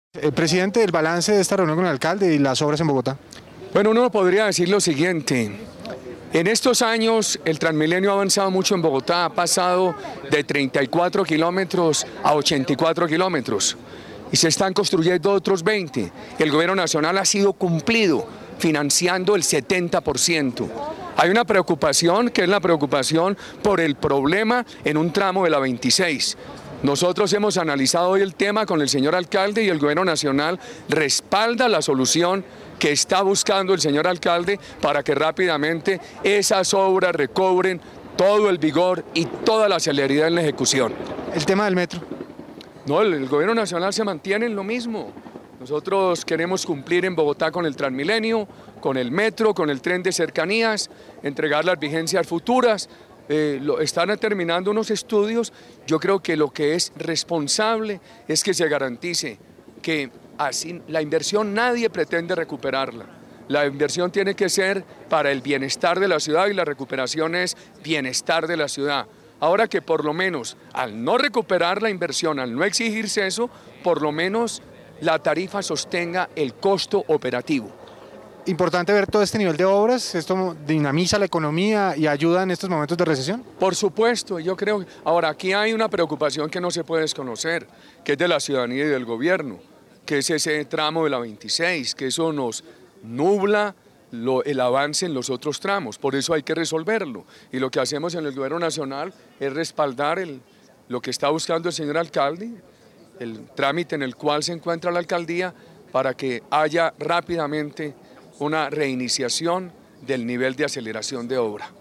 Presidente, el balance de esta reunión con el alcalde y las obras en Bogotá. Bueno, uno podría decir lo siguiente: en estos años el Transmilenio ha avanzado mucho en Bogotá, ha pasado de 34 kilómetros a 84 kilómetros y se están construyendo otros 20. El gobierno nacional ha sido cumplido financiando el 70%. Hay una preocupación que es la preocupación por el problema en un tramo de la 26. Nosotros hemos analizado hoy el tema con el señor alcalde y el gobierno nacional respalda la solución que está buscando el señor alcalde para que rápidamente esas obras recobren todo el vigor y toda la celeridad en la ejecución. El tema del metro. No, el gobierno nacional se mantiene en lo mismo. Nosotros queremos cumplir en Bogotá con el Transmilenio, con el metro, con el tren de cercanías, entregar las vigencias futuras. Están terminando unos estudios. Yo creo que lo que es responsable es que se garantice que así la inversión nadie pretende recuperarla. La inversión tiene que ser para el bienestar de la ciudad y la recuperación es bienestar de la ciudad. Ahora que por lo menos al no recuperar la inversión, al no exigirse eso, por lo menos la tarifa sostenga el costo operativo. Importante ver todo este nivel de obras, esto dinamiza la economía y ayuda en estos momentos de recesión. Por supuesto, yo creo. Ahora, aquí hay una preocupación que no se puede desconocer, que es de la ciudadanía y del gobierno, que es ese tramo de la 26, que eso nos nubla el avance en los otros tramos, por eso hay que resolverlo. Y lo que hacemos en el gobierno nacional es respaldar lo que está buscando el señor alcalde, el trámite en el cual se encuentra la alcaldía, para que haya rápidamente una reiniciación del nivel de aceleración de obra.